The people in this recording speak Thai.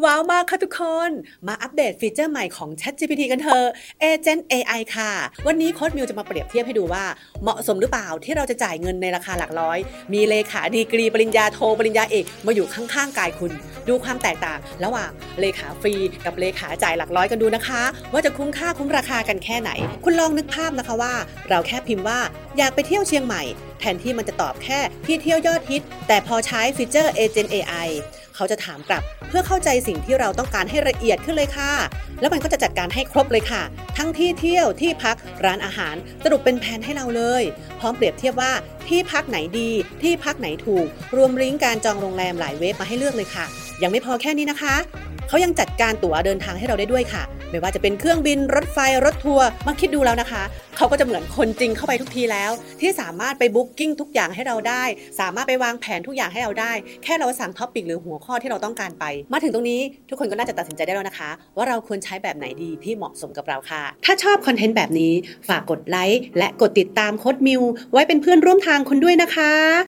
ว้าวมากค่ะทุกคนมาอัปเดตฟีเจอร์ใหม่ของ ChatGPT กันเถอะ Agent AI ค่ะวันนี้โค้ดมิวจะมาเปรียบเทียบให้ดูว่าเหมาะสมหรือเปล่าที่เราจะจ่ายเงินในราคาหลักร้อยมีเลขาดีกรีปริญญาโทปริญญาเอกมาอยู่ข้างๆกายคุณดูความแตกต่างระหว่างเลขาฟรีกับเลขาจ่ายหลักร้อยกันดูนะคะว่าจะคุ้มค่าคุ้มราคากันแค่ไหนคุณลองนึกภาพนะคะว่าเราแค่พิมพ์ว่าอยากไปเที่ยวเชียงใหม่แทนที่มันจะตอบแค่ที่เที่ยวยอดฮิตแต่พอใช้ฟีเจอร์ Agent AI เขาจะถามกลับเพื่อเข้าใจสิ่งที่เราต้องการให้ละเอียดขึ้นเลยค่ะแล้วมันก็จะจัดการให้ครบเลยค่ะทั้งที่เที่ยวที่พักร้านอาหารสรุปเป็นแผนให้เราเลยพร้อมเปรียบเทียบว่าที่พักไหนดีที่พักไหนถูกรวมลิงก์การจองโรงแรมหลายเว็บมาให้เลือกเลยค่ะยังไม่พอแค่นี้นะคะเขายังจัดการตั๋วเดินทางให้เราได้ด้วยค่ะไม่ว่าจะเป็นเครื่องบินรถไฟรถทัวร์มาคิดดูแล้วนะคะเขาก็จะเหมือนคนจริงเข้าไปทุกทีแล้วที่สามารถไปบุ๊กกิ้งทุกอย่างให้เราได้สามารถไปวางแผนทุกอย่างให้เราได้แค่เราสั่งท็อปปิกหรือหัวข้อที่เราต้องการไปมาถึงตรงนี้ทุกคนก็น่าจะตัดสินใจได้แล้วนะคะว่าเราควรใช้แบบไหนดีที่เหมาะสมกับเราค่ะถ้าชอบคอนเทนต์แบบนี้ฝากกดไลค์และกดติดตามโค้ดมิวไว้เป็นเพื่อนร่วมทางคุณด้วยนะคะ